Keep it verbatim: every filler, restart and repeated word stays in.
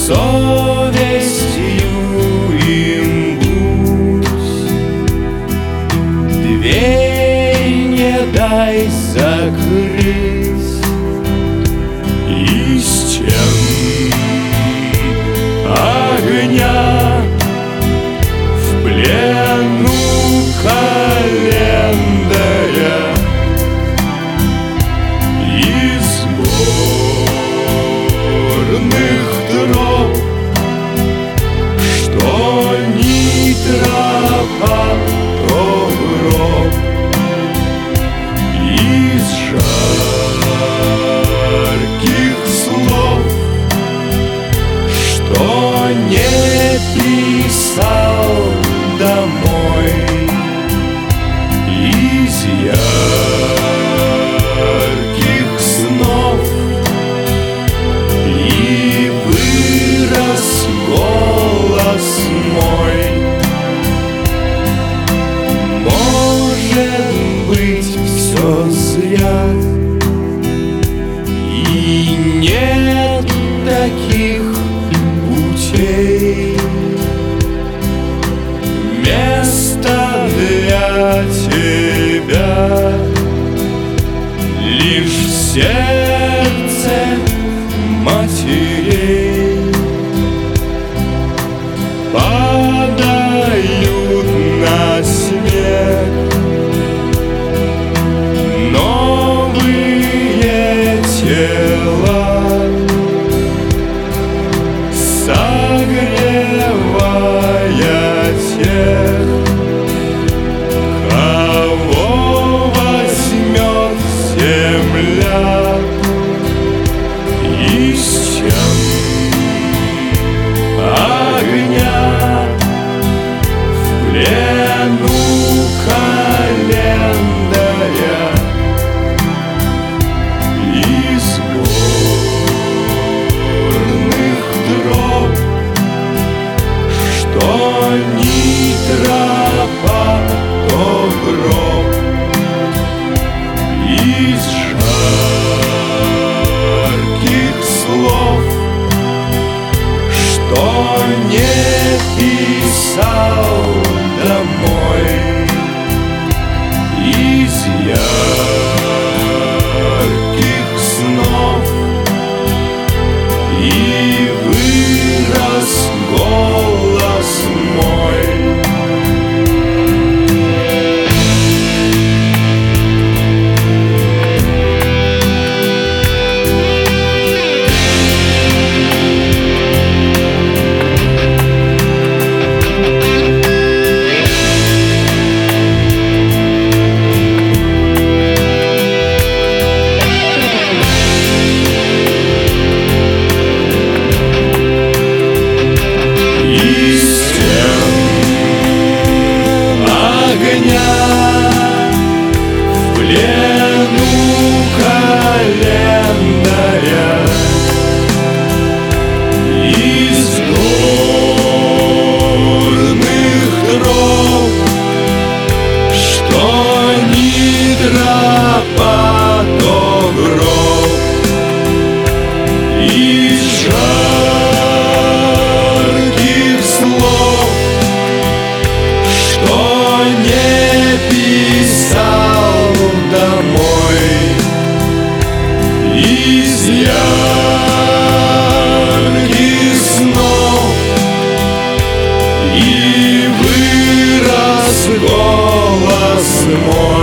совестью им будь, дверь не дай закрыть, и стен огня в плену календаря, из горных троп, что ни тропа, то гроб, из жарких слов, что не писал домой, из ярких снов, и вырос голос мой. Может быть, все зря, и нет таких путей, место для тебя лишь в сердце матерей. Падают на снег новые тела, согревая тех, кого возьмет земля, и стен огня в плену календаря, из горных троп, что ни тропа, то гроб, из жарких слов, что не писал домой, из ярких снов, и вырос голос мой. Голос мой.